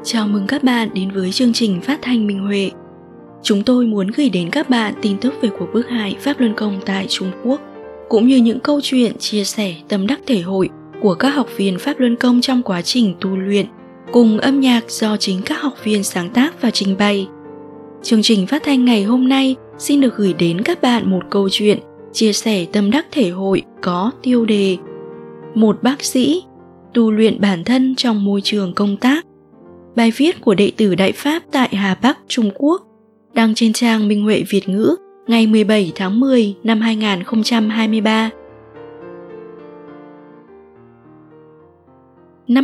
Chào mừng các bạn đến với chương trình phát thanh Minh Huệ. Chúng tôi muốn gửi đến các bạn tin tức về cuộc bức hại Pháp Luân Công tại Trung Quốc, cũng như những câu chuyện chia sẻ tâm đắc thể hội của các học viên Pháp Luân Công trong quá trình tu luyện, cùng âm nhạc do chính các học viên sáng tác và trình bày. Chương trình phát thanh ngày hôm nay xin được gửi đến các bạn một câu chuyện chia sẻ tâm đắc thể hội có tiêu đề Một bác sĩ tu luyện bản thân trong môi trường công tác. Bài viết của đệ tử Đại Pháp tại Hà Bắc, Trung Quốc, đăng trên trang Minh Huệ Việt ngữ ngày 17 tháng 10 năm 2023. Năm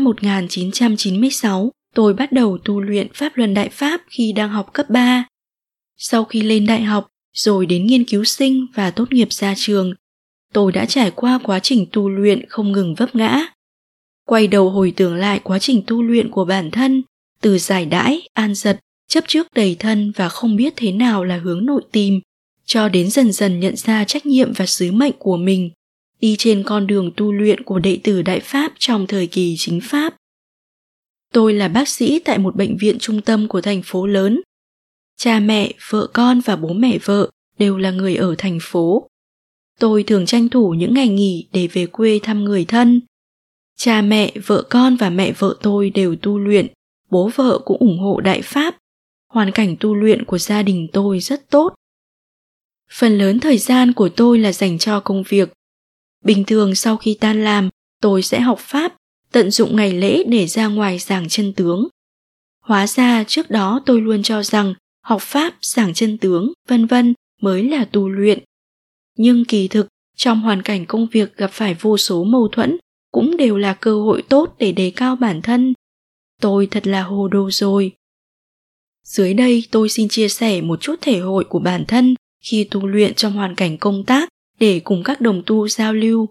1996, tôi bắt đầu tu luyện Pháp Luân Đại Pháp khi đang học cấp 3. Sau khi lên đại học, rồi đến nghiên cứu sinh và tốt nghiệp ra trường, tôi đã trải qua quá trình tu luyện không ngừng vấp ngã. Quay đầu hồi tưởng lại quá trình tu luyện của bản thân, từ giải đãi, an giật, chấp trước đầy thân và không biết thế nào là hướng nội tìm, cho đến dần dần nhận ra trách nhiệm và sứ mệnh của mình, đi trên con đường tu luyện của đệ tử Đại Pháp trong thời kỳ chính Pháp. Tôi là bác sĩ tại một bệnh viện trung tâm của thành phố lớn. Cha mẹ, vợ con và bố mẹ vợ đều là người ở thành phố. Tôi thường tranh thủ những ngày nghỉ để về quê thăm người thân. Cha mẹ, vợ con và mẹ vợ tôi đều tu luyện, bố vợ cũng ủng hộ Đại Pháp. Hoàn cảnh tu luyện của gia đình tôi rất tốt. Phần lớn thời gian của tôi là dành cho công việc. Bình thường sau khi tan làm, tôi sẽ học Pháp, tận dụng ngày lễ để ra ngoài giảng chân tướng. Hóa ra trước đó tôi luôn cho rằng học Pháp, giảng chân tướng, vân vân mới là tu luyện. Nhưng kỳ thực, trong hoàn cảnh công việc gặp phải vô số mâu thuẫn, cũng đều là cơ hội tốt để đề cao bản thân. Tôi thật là hồ đồ rồi. Dưới đây tôi xin chia sẻ một chút thể hội của bản thân khi tu luyện trong hoàn cảnh công tác để cùng các đồng tu giao lưu.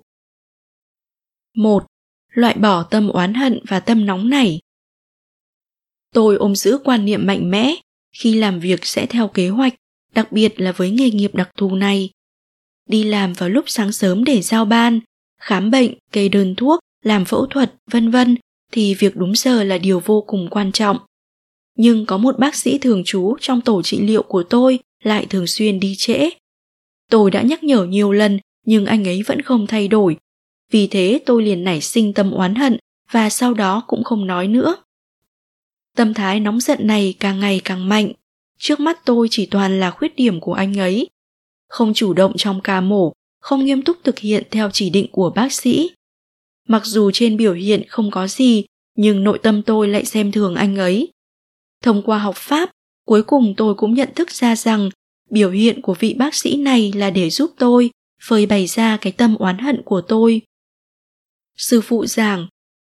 1. Loại bỏ tâm oán hận và tâm nóng nảy. Tôi ôm giữ quan niệm mạnh mẽ, khi làm việc sẽ theo kế hoạch, đặc biệt là với nghề nghiệp đặc thù này. Đi làm vào lúc sáng sớm để giao ban, khám bệnh, kê đơn thuốc, làm phẫu thuật, vân vân, thì việc đúng giờ là điều vô cùng quan trọng. Nhưng có một bác sĩ thường trú trong tổ trị liệu của tôi lại thường xuyên đi trễ. Tôi đã nhắc nhở nhiều lần nhưng anh ấy vẫn không thay đổi. Vì thế tôi liền nảy sinh tâm oán hận và sau đó cũng không nói nữa. Tâm thái nóng giận này càng ngày càng mạnh. Trước mắt tôi chỉ toàn là khuyết điểm của anh ấy. Không chủ động trong ca mổ, không nghiêm túc thực hiện theo chỉ định của bác sĩ. Mặc dù trên biểu hiện không có gì, nhưng nội tâm tôi lại xem thường anh ấy. Thông qua học Pháp, cuối cùng tôi cũng nhận thức ra rằng biểu hiện của vị bác sĩ này là để giúp tôi phơi bày ra cái tâm oán hận của tôi. Sư phụ giảng,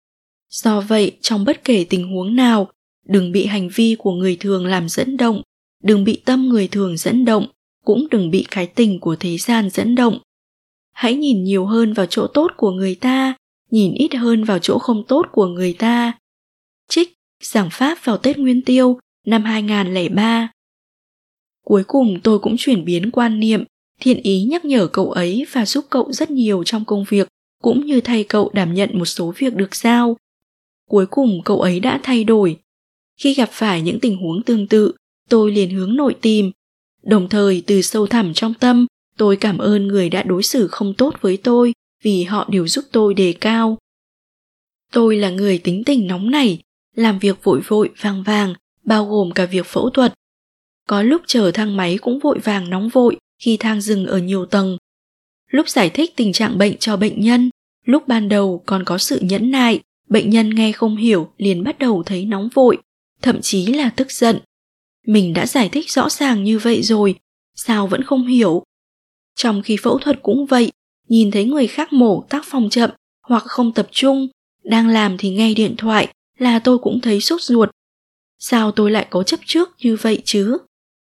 do vậy trong bất kể tình huống nào, đừng bị hành vi của người thường làm dẫn động, đừng bị tâm người thường dẫn động, cũng đừng bị cái tình của thế gian dẫn động. Hãy nhìn nhiều hơn vào chỗ tốt của người ta, nhìn ít hơn vào chỗ không tốt của người ta. Trích giảng Pháp vào Tết Nguyên Tiêu năm 2003. Cuối cùng tôi cũng chuyển biến quan niệm, thiện ý nhắc nhở cậu ấy và giúp cậu rất nhiều trong công việc, cũng như thay cậu đảm nhận một số việc được giao. Cuối cùng cậu ấy đã thay đổi. Khi gặp phải những tình huống tương tự, tôi liền hướng nội tìm. Đồng thời từ sâu thẳm trong tâm, tôi cảm ơn người đã đối xử không tốt với tôi vì họ đều giúp tôi đề cao. Tôi là người tính tình nóng nảy, làm việc vội vội vàng vàng, bao gồm cả việc phẫu thuật. Có lúc chở thang máy cũng vội vàng nóng vội khi thang dừng ở nhiều tầng. Lúc giải thích tình trạng bệnh cho bệnh nhân, lúc ban đầu còn có sự nhẫn nại, bệnh nhân nghe không hiểu liền bắt đầu thấy nóng vội, thậm chí là tức giận. Mình đã giải thích rõ ràng như vậy rồi, sao vẫn không hiểu? Trong khi phẫu thuật cũng vậy, nhìn thấy người khác mổ tác phong chậm hoặc không tập trung, đang làm thì nghe điện thoại là tôi cũng thấy sốt ruột. Sao tôi lại có chấp trước như vậy chứ?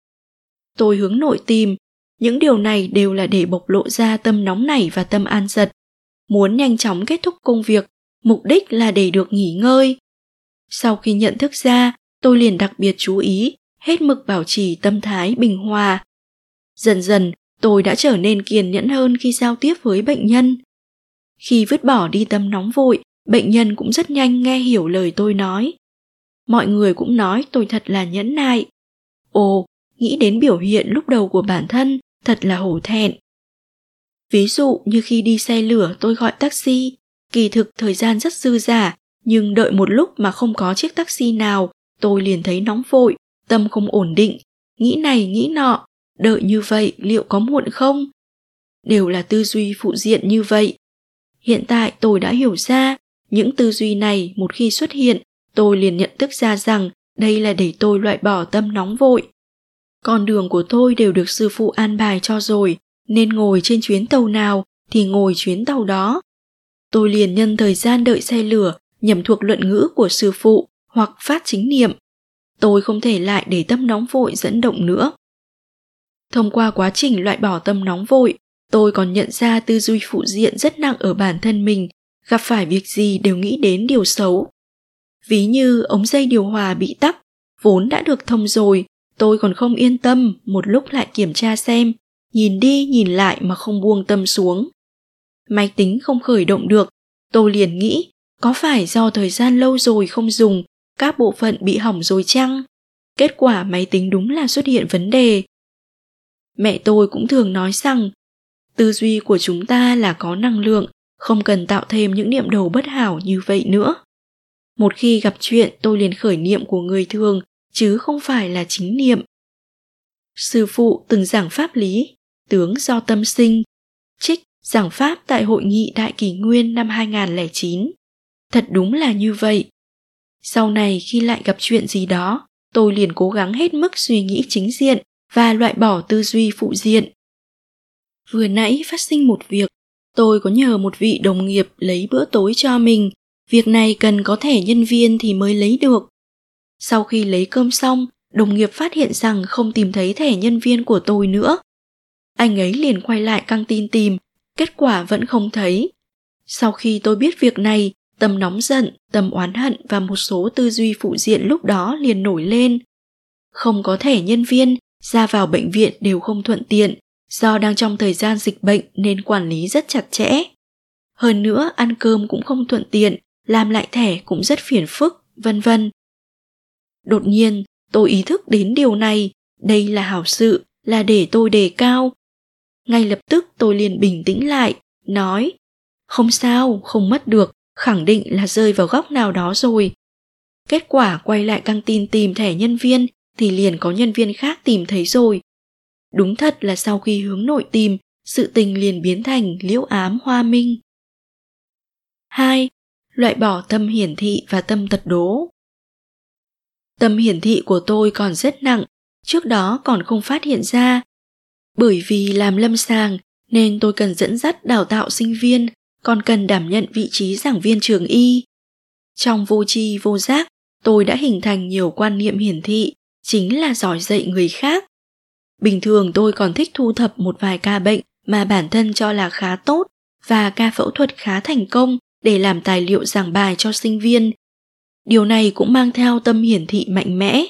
Tôi hướng nội tìm, những điều này đều là để bộc lộ ra tâm nóng nảy và tâm an giật. Muốn nhanh chóng kết thúc công việc, mục đích là để được nghỉ ngơi. Sau khi nhận thức ra, tôi liền đặc biệt chú ý, hết mực bảo trì tâm thái bình hòa. Dần dần, tôi đã trở nên kiên nhẫn hơn khi giao tiếp với bệnh nhân. Khi vứt bỏ đi tâm nóng vội, bệnh nhân cũng rất nhanh nghe hiểu lời tôi nói. Mọi người cũng nói tôi thật là nhẫn nại. Ồ, nghĩ đến biểu hiện lúc đầu của bản thân, thật là hổ thẹn. Ví dụ như khi đi xe lửa tôi gọi taxi, kỳ thực thời gian rất dư dả, nhưng đợi một lúc mà không có chiếc taxi nào, tôi liền thấy nóng vội, tâm không ổn định, nghĩ này nghĩ nọ, đợi như vậy liệu có muộn không? Đều là tư duy phụ diện như vậy. Hiện tại tôi đã hiểu ra, những tư duy này một khi xuất hiện, tôi liền nhận thức ra rằng đây là để tôi loại bỏ tâm nóng vội. Con đường của tôi đều được sư phụ an bài cho rồi, nên ngồi trên chuyến tàu nào thì ngồi chuyến tàu đó. Tôi liền nhân thời gian đợi xe lửa, nhẩm thuộc luận ngữ của sư phụ hoặc phát chính niệm. Tôi không thể lại để tâm nóng vội dẫn động nữa. Thông qua quá trình loại bỏ tâm nóng vội, tôi còn nhận ra tư duy phụ diện rất nặng ở bản thân mình, gặp phải việc gì đều nghĩ đến điều xấu. Ví như ống dây điều hòa bị tắc, vốn đã được thông rồi, tôi còn không yên tâm, một lúc lại kiểm tra xem, nhìn đi nhìn lại mà không buông tâm xuống. Máy tính không khởi động được, tôi liền nghĩ, có phải do thời gian lâu rồi không dùng, các bộ phận bị hỏng rồi chăng? Kết quả máy tính đúng là xuất hiện vấn đề. Mẹ tôi cũng thường nói rằng, tư duy của chúng ta là có năng lượng, không cần tạo thêm những niệm đầu bất hảo như vậy nữa. Một khi gặp chuyện tôi liền khởi niệm của người thường, chứ không phải là chính niệm. Sư phụ từng giảng pháp lý, tướng do tâm sinh, trích giảng pháp tại hội nghị Đại Kỷ Nguyên năm 2009. Thật đúng là như vậy. Sau này khi lại gặp chuyện gì đó, tôi liền cố gắng hết mức suy nghĩ chính diện và loại bỏ tư duy phụ diện. Vừa nãy phát sinh một việc, tôi có nhờ một vị đồng nghiệp lấy bữa tối cho mình. Việc này cần có thẻ nhân viên thì mới lấy được. Sau khi lấy cơm xong, đồng nghiệp phát hiện rằng không tìm thấy thẻ nhân viên của tôi nữa. Anh ấy liền quay lại căng tin tìm, kết quả vẫn không thấy. Sau khi tôi biết việc này, tâm nóng giận, tâm oán hận và một số tư duy phụ diện lúc đó liền nổi lên. Không có thẻ nhân viên, ra vào bệnh viện đều không thuận tiện, do đang trong thời gian dịch bệnh nên quản lý rất chặt chẽ. Hơn nữa ăn cơm cũng không thuận tiện, làm lại thẻ cũng rất phiền phức, vân vân. Đột nhiên, tôi ý thức đến điều này, đây là hảo sự, là để tôi đề cao. Ngay lập tức tôi liền bình tĩnh lại, nói, không sao, không mất được, khẳng định là rơi vào góc nào đó rồi. Kết quả quay lại căng tin tìm thẻ nhân viên thì liền có nhân viên khác tìm thấy rồi. Đúng thật là sau khi hướng nội tìm, sự tình liền biến thành liễu ám hoa minh. 2. Loại bỏ tâm hiển thị và tâm tật đố. Tâm hiển thị của tôi còn rất nặng, trước đó còn không phát hiện ra. Bởi vì làm lâm sàng nên tôi cần dẫn dắt đào tạo sinh viên, còn cần đảm nhận vị trí giảng viên trường y. Trong vô tri vô giác, tôi đã hình thành nhiều quan niệm hiển thị, chính là giỏi dạy người khác. Bình thường tôi còn thích thu thập một vài ca bệnh mà bản thân cho là khá tốt và ca phẫu thuật khá thành công để làm tài liệu giảng bài cho sinh viên. Điều này cũng mang theo tâm hiển thị mạnh mẽ.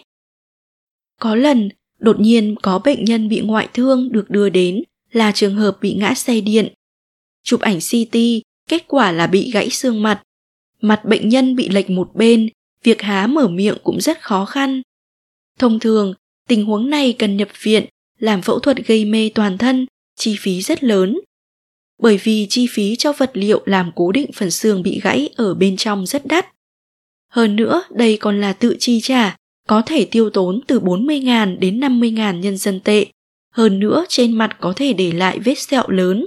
Có lần, đột nhiên có bệnh nhân bị ngoại thương được đưa đến là trường hợp bị ngã xe điện. Chụp ảnh CT, kết quả là bị gãy xương mặt. Mặt bệnh nhân bị lệch một bên, việc há mở miệng cũng rất khó khăn. Thông thường, tình huống này cần nhập viện, làm phẫu thuật gây mê toàn thân, chi phí rất lớn. Bởi vì chi phí cho vật liệu làm cố định phần xương bị gãy ở bên trong rất đắt. Hơn nữa, đây còn là tự chi trả, có thể tiêu tốn từ 40.000 đến 50.000 nhân dân tệ. Hơn nữa, trên mặt có thể để lại vết sẹo lớn.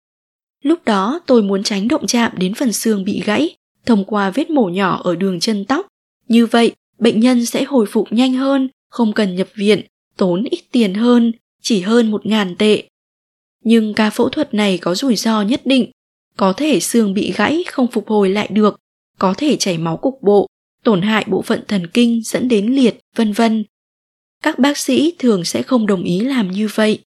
Lúc đó tôi muốn tránh động chạm đến phần xương bị gãy, thông qua vết mổ nhỏ ở đường chân tóc. Như vậy, bệnh nhân sẽ hồi phục nhanh hơn, không cần nhập viện, tốn ít tiền hơn, chỉ hơn 1.000 tệ. Nhưng ca phẫu thuật này có rủi ro nhất định, có thể xương bị gãy không phục hồi lại được, có thể chảy máu cục bộ, tổn hại bộ phận thần kinh dẫn đến liệt, vân vân. Các bác sĩ thường sẽ không đồng ý làm như vậy.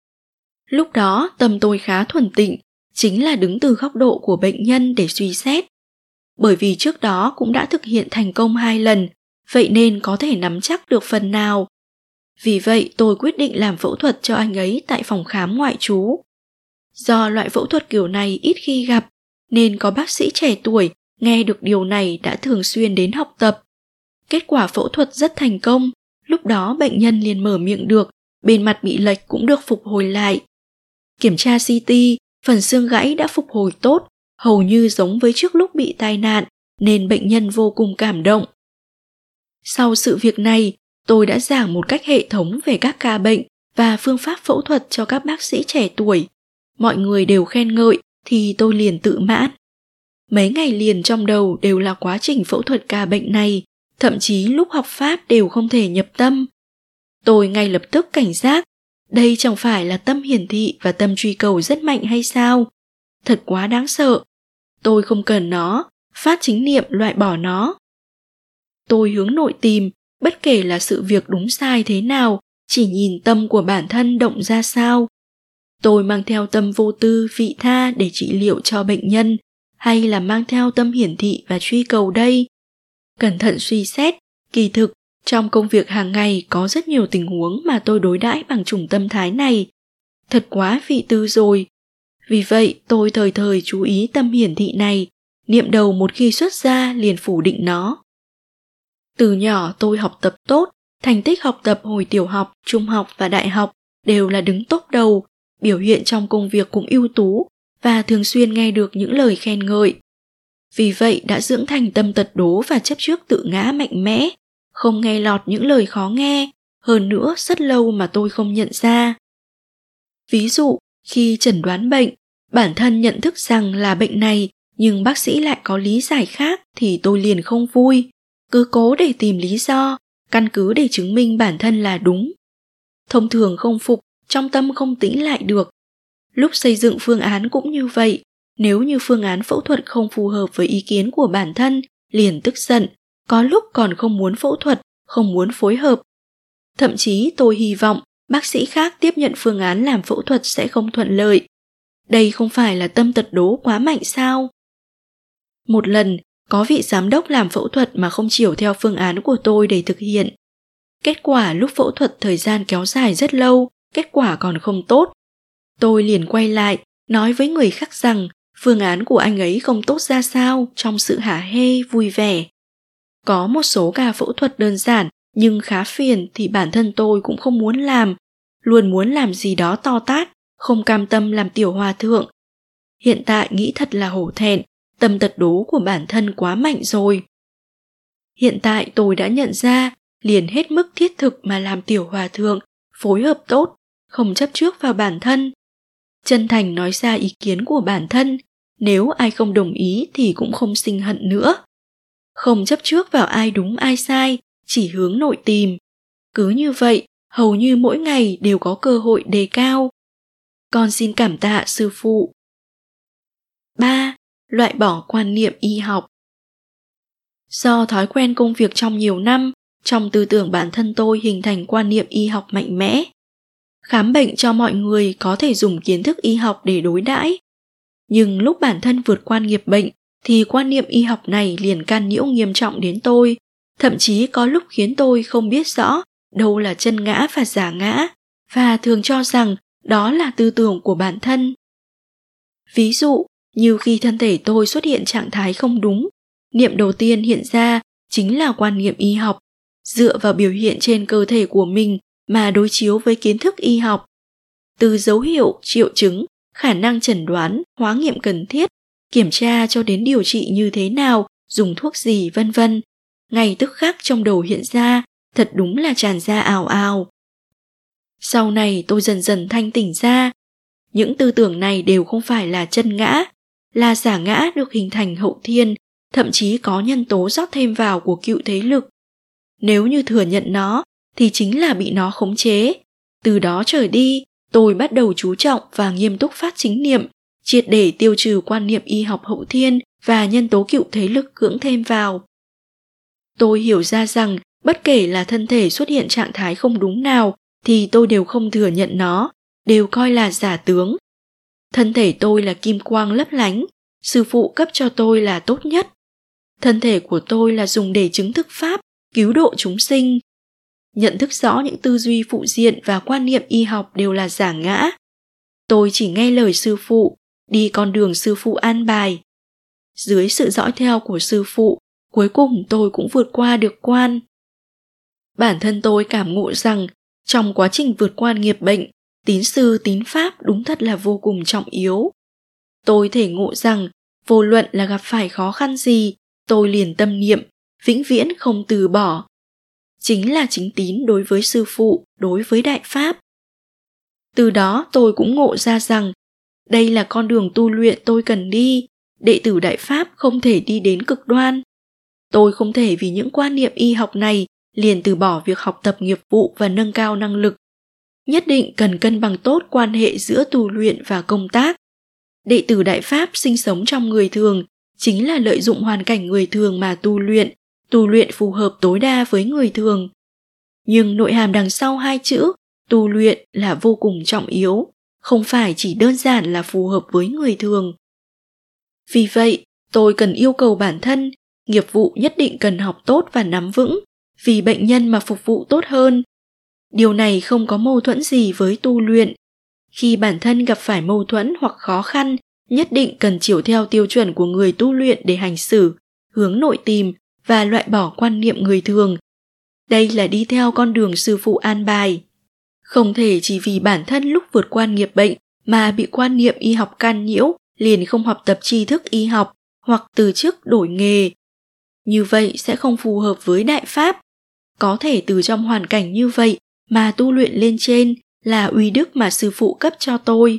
Lúc đó tâm tôi khá thuần tịnh, chính là đứng từ góc độ của bệnh nhân để suy xét. Bởi vì trước đó cũng đã thực hiện thành công 2 lần, vậy nên có thể nắm chắc được phần nào. Vì vậy tôi quyết định làm phẫu thuật cho anh ấy tại phòng khám ngoại trú. Do loại phẫu thuật kiểu này ít khi gặp, nên có bác sĩ trẻ tuổi nghe được điều này đã thường xuyên đến học tập. Kết quả phẫu thuật rất thành công, lúc đó bệnh nhân liền mở miệng được, bên mặt bị lệch cũng được phục hồi lại. Kiểm tra CT, phần xương gãy đã phục hồi tốt, hầu như giống với trước lúc bị tai nạn, nên bệnh nhân vô cùng cảm động. Sau sự việc này, tôi đã giảng một cách hệ thống về các ca bệnh và phương pháp phẫu thuật cho các bác sĩ trẻ tuổi. Mọi người đều khen ngợi thì tôi liền tự mãn. Mấy ngày liền trong đầu đều là quá trình phẫu thuật ca bệnh này, thậm chí lúc học pháp đều không thể nhập tâm. Tôi ngay lập tức cảnh giác, đây chẳng phải là tâm hiển thị và tâm truy cầu rất mạnh hay sao? Thật quá đáng sợ. Tôi không cần nó, phát chính niệm loại bỏ nó. Tôi hướng nội tìm, bất kể là sự việc đúng sai thế nào, chỉ nhìn tâm của bản thân động ra sao. Tôi mang theo tâm vô tư, vị tha để trị liệu cho bệnh nhân, hay là mang theo tâm hiển thị và truy cầu đây? Cẩn thận suy xét, kỳ thực, trong công việc hàng ngày có rất nhiều tình huống mà tôi đối đãi bằng chủng tâm thái này. Thật quá vị tư rồi. Vì vậy, tôi thời thời chú ý tâm hiển thị này, niệm đầu một khi xuất ra liền phủ định nó. Từ nhỏ tôi học tập tốt, thành tích học tập hồi tiểu học, trung học và đại học đều là đứng top đầu, biểu hiện trong công việc cũng ưu tú và thường xuyên nghe được những lời khen ngợi. Vì vậy đã dưỡng thành tâm tật đố và chấp trước tự ngã mạnh mẽ, không nghe lọt những lời khó nghe, hơn nữa rất lâu mà tôi không nhận ra. Ví dụ, khi chẩn đoán bệnh, bản thân nhận thức rằng là bệnh này nhưng bác sĩ lại có lý giải khác thì tôi liền không vui, cứ cố để tìm lý do, căn cứ để chứng minh bản thân là đúng. Thông thường không phục, trong tâm không tĩnh lại được. Lúc xây dựng phương án cũng như vậy, nếu như phương án phẫu thuật không phù hợp với ý kiến của bản thân, liền tức giận, có lúc còn không muốn phẫu thuật, không muốn phối hợp. Thậm chí tôi hy vọng bác sĩ khác tiếp nhận phương án làm phẫu thuật sẽ không thuận lợi. Đây không phải là tâm tật đố quá mạnh sao? Một lần, có vị giám đốc làm phẫu thuật mà không chiều theo phương án của tôi để thực hiện. Kết quả lúc phẫu thuật thời gian kéo dài rất lâu, kết quả còn không tốt. Tôi liền quay lại, nói với người khác rằng phương án của anh ấy không tốt ra sao trong sự hả hê, vui vẻ. Có một số ca phẫu thuật đơn giản nhưng khá phiền thì bản thân tôi cũng không muốn làm, luôn muốn làm gì đó to tát, không cam tâm làm tiểu hòa thượng. Hiện tại nghĩ thật là hổ thẹn, tâm tật đố của bản thân quá mạnh rồi. Hiện tại tôi đã nhận ra, liền hết mức thiết thực mà làm tiểu hòa thượng, phối hợp tốt, không chấp trước vào bản thân. Chân thành nói ra ý kiến của bản thân, nếu ai không đồng ý thì cũng không sinh hận nữa. Không chấp trước vào ai đúng ai sai, chỉ hướng nội tìm. Cứ như vậy, hầu như mỗi ngày đều có cơ hội đề cao. Con xin cảm tạ sư phụ. 3. Loại bỏ quan niệm y học. Do thói quen công việc trong nhiều năm, trong tư tưởng bản thân tôi hình thành quan niệm y học mạnh mẽ. Khám bệnh cho mọi người có thể dùng kiến thức y học để đối đãi. Nhưng lúc bản thân vượt qua nghiệp bệnh, thì quan niệm y học này liền can nhiễu nghiêm trọng đến tôi, thậm chí có lúc khiến tôi không biết rõ đâu là chân ngã và giả ngã, và thường cho rằng đó là tư tưởng của bản thân. Ví dụ, như khi thân thể tôi xuất hiện trạng thái không đúng, niệm đầu tiên hiện ra chính là quan niệm y học, dựa vào biểu hiện trên cơ thể của mình mà đối chiếu với kiến thức y học. Từ dấu hiệu, triệu chứng, khả năng chẩn đoán, hóa nghiệm cần thiết, kiểm tra cho đến điều trị như thế nào, dùng thuốc gì vân vân. Ngay tức khắc trong đầu hiện ra, thật đúng là tràn ra ào ào. Sau này tôi dần dần thanh tỉnh ra. Những tư tưởng này đều không phải là chân ngã, là giả ngã được hình thành hậu thiên, thậm chí có nhân tố rót thêm vào của cựu thế lực. Nếu như thừa nhận nó, thì chính là bị nó khống chế. Từ đó trở đi, tôi bắt đầu chú trọng và nghiêm túc phát chính niệm, triệt để tiêu trừ quan niệm y học hậu thiên và nhân tố cựu thế lực cưỡng thêm vào. Tôi hiểu ra rằng, bất kể là thân thể xuất hiện trạng thái không đúng nào, thì tôi đều không thừa nhận nó, đều coi là giả tướng. Thân thể tôi là kim quang lấp lánh, sư phụ cấp cho tôi là tốt nhất. Thân thể của tôi là dùng để chứng thực pháp, cứu độ chúng sinh. Nhận thức rõ những tư duy phụ diện và quan niệm y học đều là giả ngã. Tôi chỉ nghe lời sư phụ, đi con đường sư phụ an bài. Dưới sự dõi theo của sư phụ, Cuối cùng tôi cũng vượt qua được quan. Bản thân tôi cảm ngộ rằng trong quá trình vượt qua nghiệp bệnh, tín sư tín pháp đúng thật là vô cùng trọng yếu. Tôi thể ngộ rằng vô luận là gặp phải khó khăn gì, tôi liền tâm niệm, vĩnh viễn không từ bỏ. Chính là chính tín đối với sư phụ, đối với đại pháp. Từ đó tôi cũng ngộ ra rằng đây là con đường tu luyện tôi cần đi, đệ tử đại pháp không thể đi đến cực đoan. Tôi không thể vì những quan niệm y học này liền từ bỏ việc học tập nghiệp vụ và nâng cao năng lực. Nhất định cần cân bằng tốt quan hệ giữa tu luyện và công tác. Đệ tử đại pháp sinh sống trong người thường chính là lợi dụng hoàn cảnh người thường mà tu luyện phù hợp tối đa với người thường. Nhưng nội hàm đằng sau hai chữ tu luyện là vô cùng trọng yếu, không phải chỉ đơn giản là phù hợp với người thường. Vì vậy, tôi cần yêu cầu bản thân, nghiệp vụ nhất định cần học tốt và nắm vững, vì bệnh nhân mà phục vụ tốt hơn. Điều này không có mâu thuẫn gì với tu luyện. Khi bản thân gặp phải mâu thuẫn hoặc khó khăn, nhất định cần chiếu theo tiêu chuẩn của người tu luyện để hành xử, hướng nội tìm và loại bỏ quan niệm người thường. Đây là đi theo con đường sư phụ an bài. Không thể chỉ vì bản thân lúc vượt qua nghiệp bệnh mà bị quan niệm y học can nhiễu, liền không học tập tri thức y học hoặc từ chức đổi nghề. Như vậy sẽ không phù hợp với đại pháp. Có thể từ trong hoàn cảnh như vậy mà tu luyện lên trên là uy đức mà sư phụ cấp cho tôi.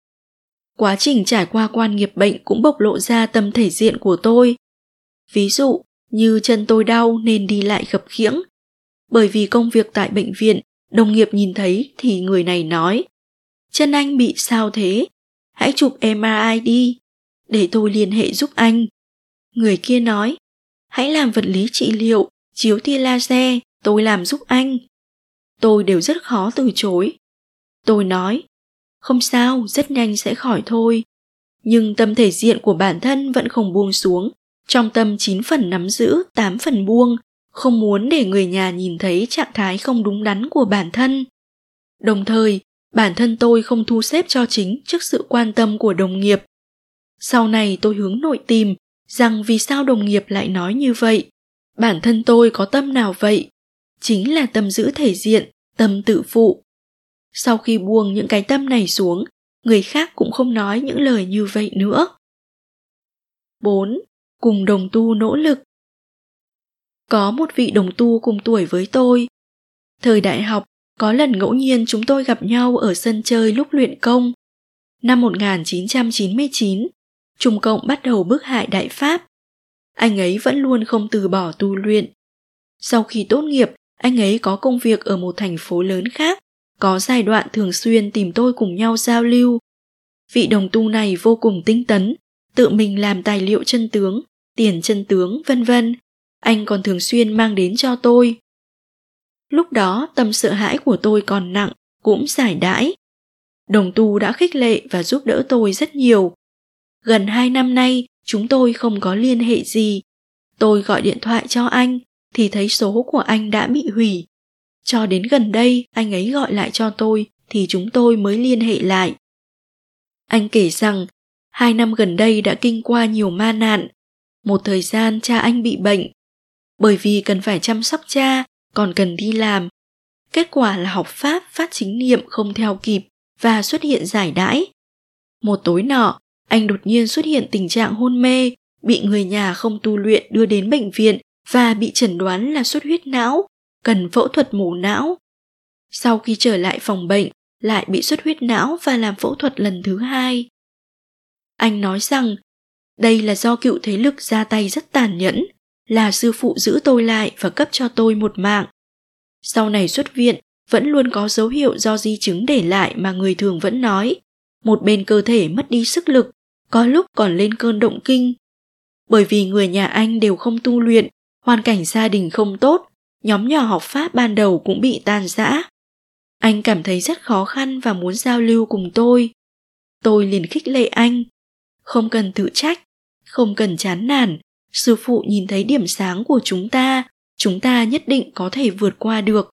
Quá trình trải qua quan nghiệp bệnh cũng bộc lộ ra tâm thể diện của tôi. Ví dụ như chân tôi đau nên đi lại khập khiễng. Bởi vì công việc tại bệnh viện, đồng nghiệp nhìn thấy thì người này nói: "Chân anh bị sao thế? Hãy chụp MRI đi, để tôi liên hệ giúp anh." Người kia nói: "Hãy làm vật lý trị liệu, chiếu tia laser, tôi làm giúp anh." Tôi đều rất khó từ chối. Tôi nói: "Không sao, rất nhanh sẽ khỏi thôi." Nhưng tâm thể diện của bản thân vẫn không buông xuống, trong tâm 9 phần nắm giữ, 8 phần buông, không muốn để người nhà nhìn thấy trạng thái không đúng đắn của bản thân. Đồng thời, bản thân tôi không thu xếp cho chính trước sự quan tâm của đồng nghiệp. Sau này tôi hướng nội tìm rằng vì sao đồng nghiệp lại nói như vậy. Bản thân tôi có tâm nào vậy? Chính là tâm giữ thể diện, tâm tự phụ. Sau khi buông những cái tâm này xuống, người khác cũng không nói những lời như vậy nữa. 4. Cùng đồng tu nỗ lực. Có một vị đồng tu cùng tuổi với tôi. Thời đại học, có lần ngẫu nhiên chúng tôi gặp nhau ở sân chơi lúc luyện công. Năm 1999, Trung Cộng bắt đầu bức hại Đại Pháp. Anh ấy vẫn luôn không từ bỏ tu luyện. Sau khi tốt nghiệp, anh ấy có công việc ở một thành phố lớn khác, có giai đoạn thường xuyên tìm tôi cùng nhau giao lưu. Vị đồng tu này vô cùng tinh tấn, tự mình làm tài liệu chân tướng, tiền chân tướng, vân vân. Anh còn thường xuyên mang đến cho tôi. Lúc đó tâm sợ hãi của tôi còn nặng, cũng giải đãi. Đồng tu đã khích lệ và giúp đỡ tôi rất nhiều. Gần 2 năm nay, chúng tôi không có liên hệ gì. Tôi gọi điện thoại cho anh, thì thấy số của anh đã bị hủy. Cho đến gần đây, anh ấy gọi lại cho tôi, thì chúng tôi mới liên hệ lại. Anh kể rằng, 2 năm gần đây đã kinh qua nhiều ma nạn. Một thời gian cha anh bị bệnh. Bởi vì cần phải chăm sóc cha, còn cần đi làm. Kết quả là học pháp phát chính niệm không theo kịp và xuất hiện giải đãi. Một tối nọ, anh đột nhiên xuất hiện tình trạng hôn mê, bị người nhà không tu luyện đưa đến bệnh viện và bị chẩn đoán là xuất huyết não, cần phẫu thuật mổ não. Sau khi trở lại phòng bệnh, lại bị xuất huyết não và làm phẫu thuật lần thứ 2. Anh nói rằng, đây là do cựu thế lực ra tay rất tàn nhẫn, là sư phụ giữ tôi lại và cấp cho tôi một mạng. Sau này xuất viện, vẫn luôn có dấu hiệu do di chứng để lại mà người thường vẫn nói. Một bên cơ thể mất đi sức lực, có lúc còn lên cơn động kinh. Bởi vì người nhà anh đều không tu luyện, hoàn cảnh gia đình không tốt, nhóm nhỏ học pháp ban đầu cũng bị tan rã. Anh cảm thấy rất khó khăn và muốn giao lưu cùng tôi. Tôi liền khích lệ anh. Không cần tự trách, không cần chán nản. Sư phụ nhìn thấy điểm sáng của chúng ta nhất định có thể vượt qua được.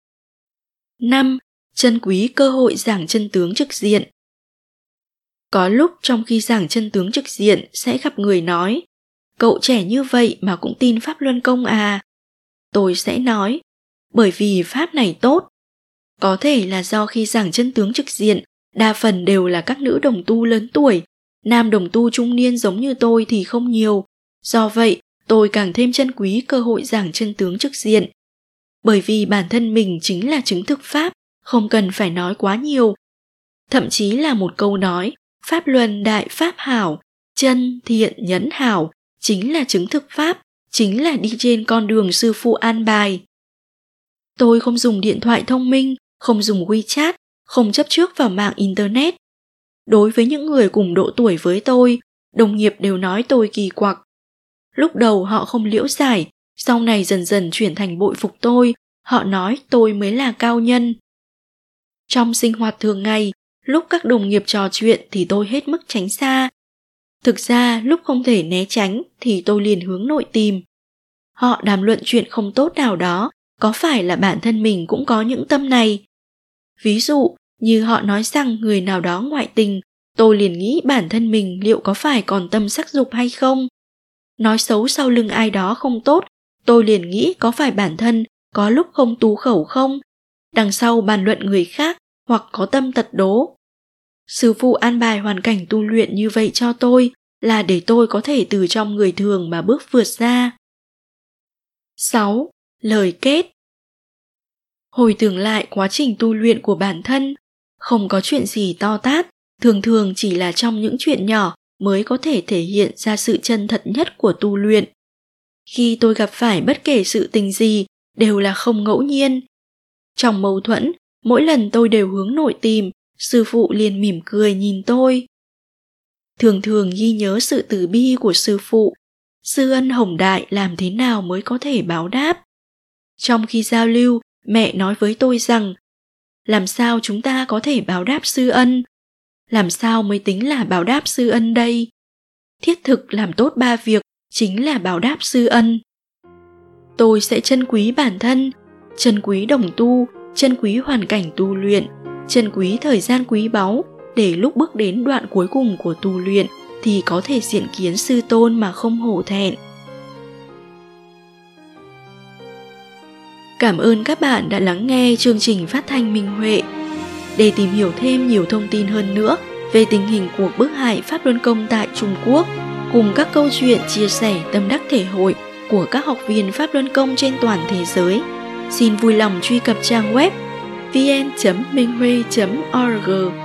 5. Trân quý cơ hội giảng chân tướng trực diện. Có lúc trong khi giảng chân tướng trực diện sẽ gặp người nói: cậu trẻ như vậy mà cũng tin pháp luân công à? Tôi sẽ nói, bởi vì pháp này tốt. Có thể là do khi giảng chân tướng trực diện, đa phần đều là các nữ đồng tu lớn tuổi, nam đồng tu trung niên giống như tôi thì không nhiều. Do vậy, tôi càng thêm trân quý cơ hội giảng chân tướng trực diện. Bởi vì bản thân mình chính là chứng thực pháp, không cần phải nói quá nhiều. Thậm chí là một câu nói, pháp luân đại pháp hảo, chân thiện nhẫn hảo, chính là chứng thực pháp, chính là đi trên con đường sư phụ an bài. Tôi không dùng điện thoại thông minh, không dùng WeChat, không chấp trước vào mạng Internet. Đối với những người cùng độ tuổi với tôi, đồng nghiệp đều nói tôi kỳ quặc. Lúc đầu họ không liễu giải, sau này dần dần chuyển thành bội phục tôi, họ nói tôi mới là cao nhân. Trong sinh hoạt thường ngày, lúc các đồng nghiệp trò chuyện thì tôi hết mức tránh xa. Thực ra lúc không thể né tránh thì tôi liền hướng nội tìm. Họ đàm luận chuyện không tốt nào đó, có phải là bản thân mình cũng có những tâm này? Ví dụ như họ nói rằng người nào đó ngoại tình, tôi liền nghĩ bản thân mình liệu có phải còn tâm sắc dục hay không? Nói xấu sau lưng ai đó không tốt, tôi liền nghĩ có phải bản thân có lúc không tú khẩu không? Đằng sau bàn luận người khác hoặc có tâm tật đố. Sư phụ an bài hoàn cảnh tu luyện như vậy cho tôi là để tôi có thể từ trong người thường mà bước vượt ra. 6. Lời kết. Hồi tưởng lại quá trình tu luyện của bản thân, không có chuyện gì to tát, thường thường chỉ là trong những chuyện nhỏ mới có thể thể hiện ra sự chân thật nhất của tu luyện. Khi tôi gặp phải bất kể sự tình gì, đều là không ngẫu nhiên. Trong mâu thuẫn, mỗi lần tôi đều hướng nội tìm, sư phụ liền mỉm cười nhìn tôi. Thường thường ghi nhớ sự từ bi của sư phụ, sư ân hồng đại làm thế nào mới có thể báo đáp. Trong khi giao lưu, mẹ nói với tôi rằng, làm sao chúng ta có thể báo đáp sư ân? Làm sao mới tính là báo đáp sư ân đây? Thiết thực làm tốt 3 việc chính là báo đáp sư ân. Tôi sẽ trân quý bản thân, trân quý đồng tu, trân quý hoàn cảnh tu luyện, trân quý thời gian quý báu để lúc bước đến đoạn cuối cùng của tu luyện thì có thể diện kiến sư tôn mà không hổ thẹn. Cảm ơn các bạn đã lắng nghe chương trình phát thanh Minh Huệ. Để tìm hiểu thêm nhiều thông tin hơn nữa về tình hình cuộc bức hại Pháp Luân Công tại Trung Quốc, cùng các câu chuyện chia sẻ tâm đắc thể hội của các học viên Pháp Luân Công trên toàn thế giới, xin vui lòng truy cập trang web vn.minhue.org.